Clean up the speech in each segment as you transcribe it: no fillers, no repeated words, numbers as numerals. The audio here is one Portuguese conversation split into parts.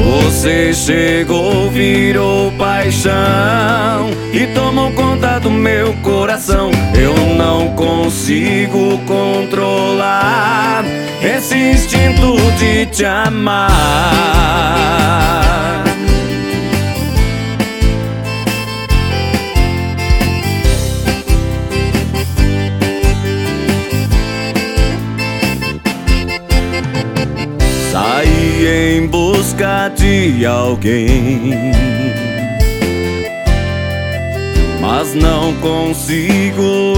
Você chegou, virou paixão e tomou conta do meu coração. Eu não consigo controlar esse instinto de te amar. Saí em busca de alguém, mas não consigo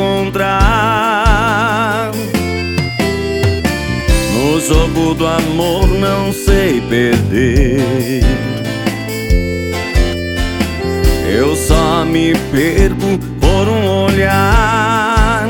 encontrar. No jogo do amor não sei perder. Eu só me perco por um olhar.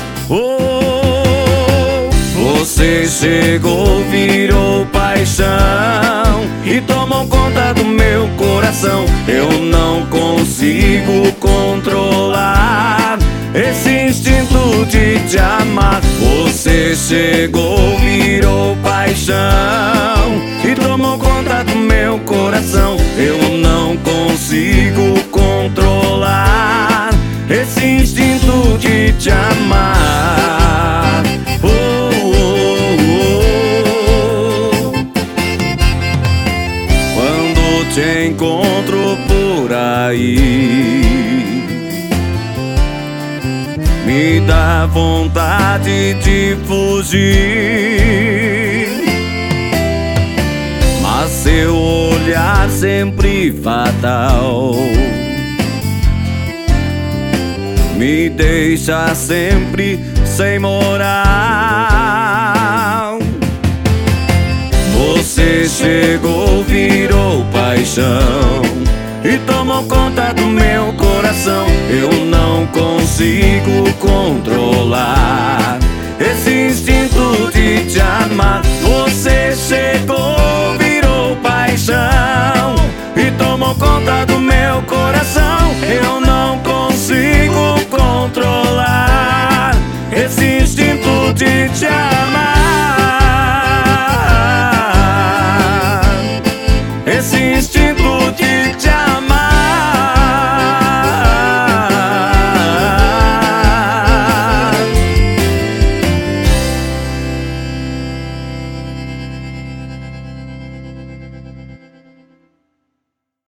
Você chegou, virou paixão e tomou conta do meu coração. Eu não consigo controlar esse instinto de te amar. Você chegou, virou paixão e tomou conta do meu coração. Eu não consigo controlar esse instinto de te amar. Quando te encontro por aí, me dá vontade de fugir, mas seu olhar sempre fatal me deixa sempre sem moral. Você chegou, virou paixão e tomou conta do meu coração. Eu não consigo controlar